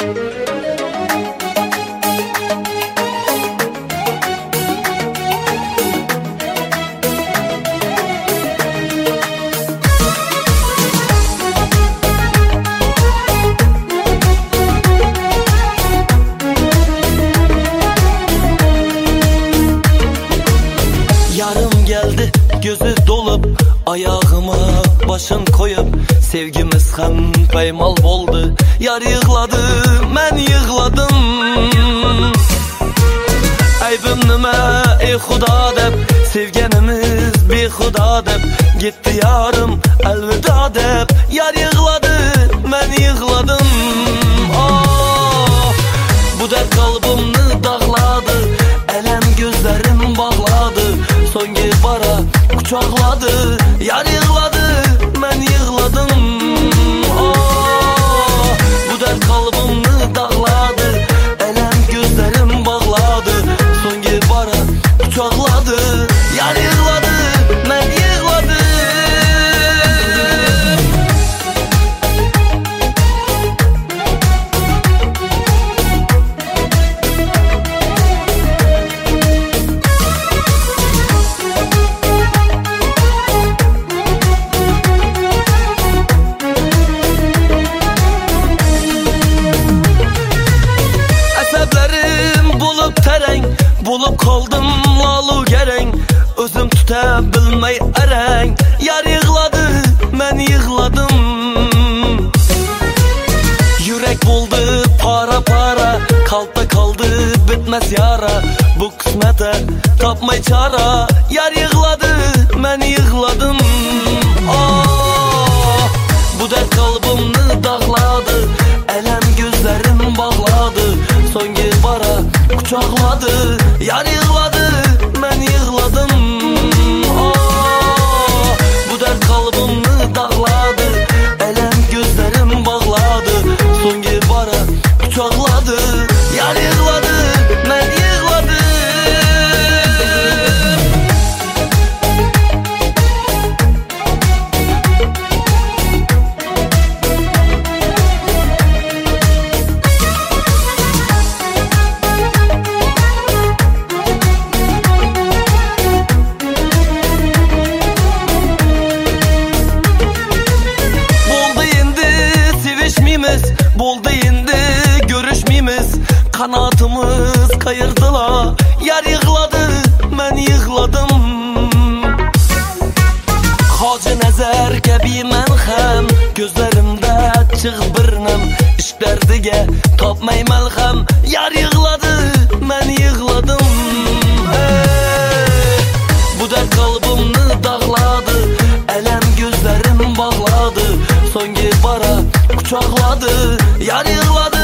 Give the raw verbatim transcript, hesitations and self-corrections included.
Yarım geldi gözü dolup, ayağıma başın koyup, sevgimiz hem paymal oldu. Yar yığladı, ben yığladım. Aybim nime ey Xuda deb, sevgenimiz bir Xuda deb, gitti yarım elveda deb. Yar yığladı, ben yığladım. Ah, bu dert kalbimni dağladı, elem gözlerim bağladı, so'nggi bara kuchoqladi. Yar yig'ladi, men yig'ladim. Oh, bu dard qalbimni dag'ladi, elam ko'zlarim bog'ladi, so'nggi bara kuchoqladi. Yar yig'ladi, men yig'ladim. Bulup kaldım lalu gereng, özüm tuta bilmey ereng. Yar yığladı, men yığladım. Yürek buldu para para, kalpte kaldı bitmez yara. Bu kısmete tapmay çara. Yar yığladı, men yığladım. Ah, bu dert kalbimni dağladı, elem gözlerim bağladı, so'nggi bara kuchoqladi. Yar yig'ladi, men yig'ladim. Oh, bu dard qalbimni dag'ladi, elam ko'zlarim bog'ladi, so'nggi bara kuchoqladi. Yar yig'ladi, men yig'ladim. Bo'ldi endi görüşmeymiz, kanatımız kayırdılar. Yar yığladı, men yığladım. Hacı nazar kabi men ham, gözlerimde çıg bir nem, ish dardiga topmay malham. Yar yığladı, men yığladım. Hey, bu dard qalbimni dag'ladi, elam gözlerim bağladı, so'nggi bara kuchoqladi. Yar yig'ladi.